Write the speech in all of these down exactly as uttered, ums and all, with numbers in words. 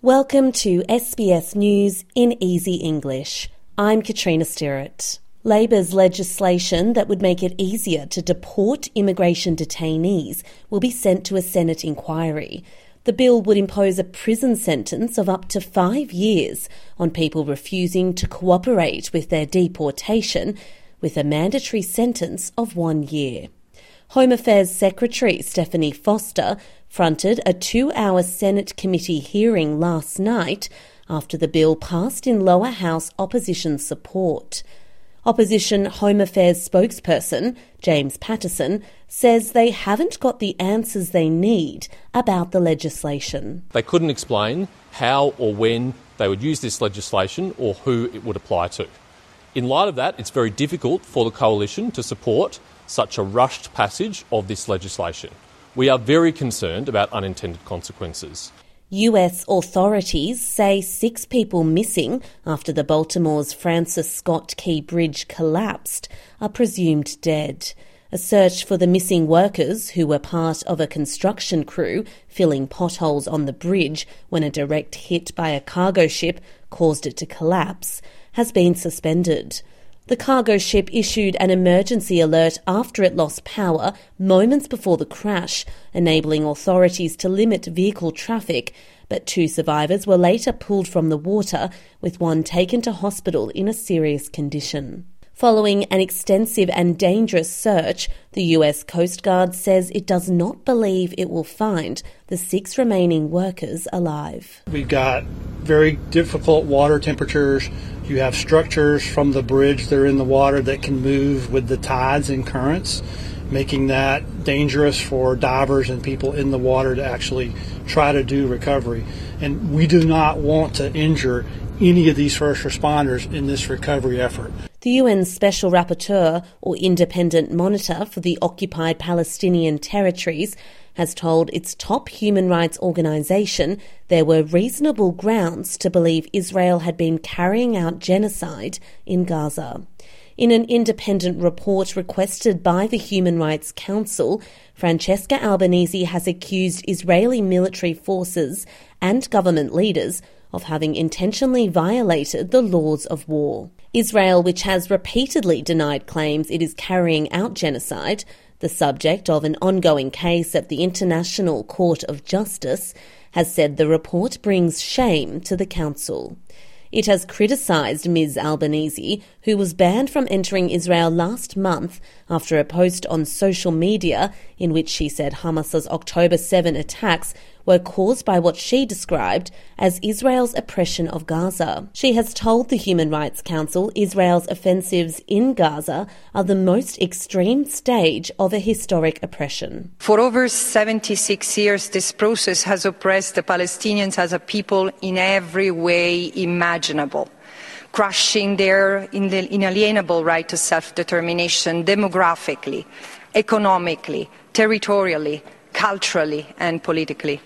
Welcome to S B S News in Easy English. I'm Katrina Stirrett. Labor's legislation that would make it easier to deport immigration detainees will be sent to a Senate inquiry. The bill would impose a prison sentence of up to five years on people refusing to cooperate with their deportation, with a mandatory sentence of one year. Home Affairs Secretary Stephanie Foster fronted a two-hour Senate committee hearing last night after the bill passed in lower house opposition support. Opposition Home Affairs spokesperson James Paterson says they haven't got the answers they need about the legislation. They couldn't explain how or when they would use this legislation or who it would apply to. In light of that, it's very difficult for the Coalition to support such a rushed passage of this legislation. We are very concerned about unintended consequences. U S authorities say six people missing after the Baltimore's Francis Scott Key Bridge collapsed are presumed dead. A search for the missing workers, who were part of a construction crew filling potholes on the bridge when a direct hit by a cargo ship caused it to collapse, has been suspended. The cargo ship issued an emergency alert after it lost power moments before the crash, enabling authorities to limit vehicle traffic, but two survivors were later pulled from the water, with one taken to hospital in a serious condition. Following an extensive and dangerous search, the U S Coast Guard says it does not believe it will find the six remaining workers alive. We've got very difficult water temperatures. You have structures from the bridge that are in the water that can move with the tides and currents, making that dangerous for divers and people in the water to actually try to do recovery. And we do not want to injure any of these first responders in this recovery effort. The U N's Special Rapporteur, or Independent Monitor for the Occupied Palestinian Territories, has told its top human rights organisation there were reasonable grounds to believe Israel had been carrying out genocide in Gaza. In an independent report requested by the Human Rights Council, Francesca Albanese has accused Israeli military forces and government leaders of having intentionally violated the laws of war. Israel, which has repeatedly denied claims it is carrying out genocide, the subject of an ongoing case at the International Court of Justice, has said the report brings shame to the Council. It has criticised Miz Albanese, who was banned from entering Israel last month after a post on social media in which she said Hamas's October seventh attacks were caused by what she described as Israel's oppression of Gaza. She has told the Human Rights Council Israel's offensives in Gaza are the most extreme stage of a historic oppression. For over seventy-six years, this process has oppressed the Palestinians as a people in every way imaginable, crushing their inalienable right to self-determination demographically, economically, territorially, culturally and politically.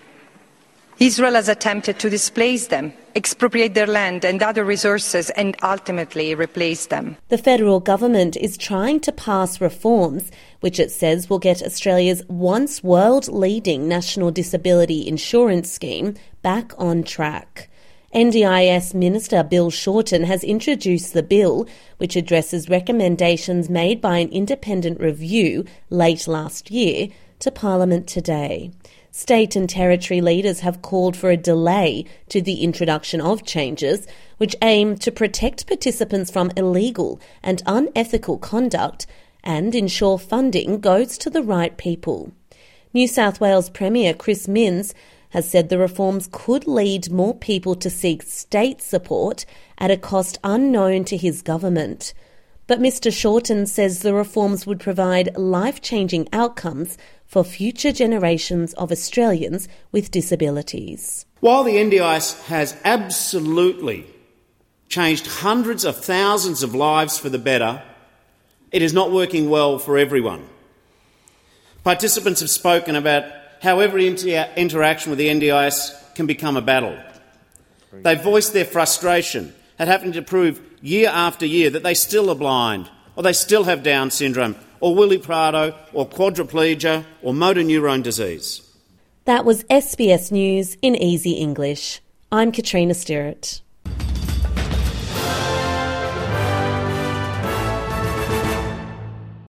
Israel has attempted to displace them, expropriate their land and other resources, and ultimately replace them. The federal government is trying to pass reforms which it says will get Australia's once world-leading National Disability Insurance Scheme back on track. N D I S Minister Bill Shorten has introduced the bill, which addresses recommendations made by an independent review late last year, to Parliament today. State and territory leaders have called for a delay to the introduction of changes which aim to protect participants from illegal and unethical conduct and ensure funding goes to the right people. New South Wales Premier Chris Minns has said the reforms could lead more people to seek state support at a cost unknown to his government. But Mr Shorten says the reforms would provide life-changing outcomes for future generations of Australians with disabilities. While the N D I S has absolutely changed hundreds of thousands of lives for the better, it is not working well for everyone. Participants have spoken about how every inter- interaction with the N D I S can become a battle. They voiced their frustration at having to prove year after year that they still are blind, or they still have Down syndrome, or Willy Prado, or quadriplegia, or motor neurone disease. That was S B S News in Easy English. I'm Katrina Stewart.